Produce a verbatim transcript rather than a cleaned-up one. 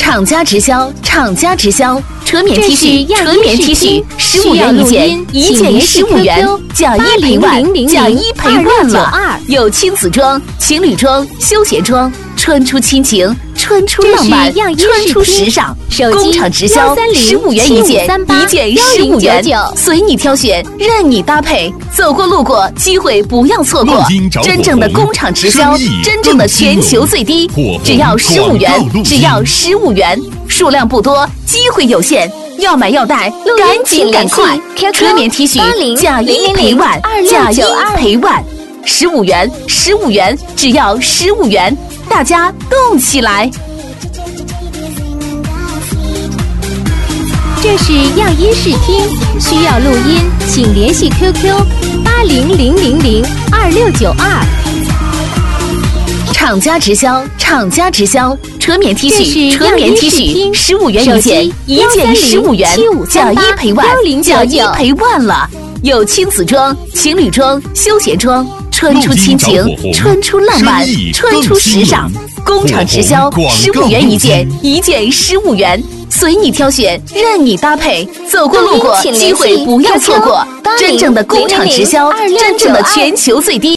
厂家直销，厂家直销，纯棉 T 恤，纯棉 T 恤，十五元一件，一件十五元，假一赔万，假一赔万了。有亲子装、情侣装、休闲装，穿出亲情，穿出浪漫，穿出时尚。工厂直销，十五元一件，一件十五元，随你挑选，任你搭配。走过路过，机会不要错过。真正的工厂直销，真正的全球最低，只要十五元，只要十五元，数量不多，机会有限，要买要带，赶紧赶快！纯棉 T 恤，假一赔万，假一赔万，十五元，十五元，只要十五元，大家动起来！ 这是样音视听，需要录音，请联系 Q Q 八零零零零二六九二。 厂家直销，厂家直销，纯棉 T 恤，纯棉 T 恤，十五元一件，一件十五元，假一赔万，假一赔万了。有亲子装、情侣装、休闲装，穿出亲情，穿出浪漫，穿出时尚。工厂直销，十五元一件，一件十五元，随你挑选，任你搭配。走过路过，机会不要错过。真正的工厂直销，真正的全球最低。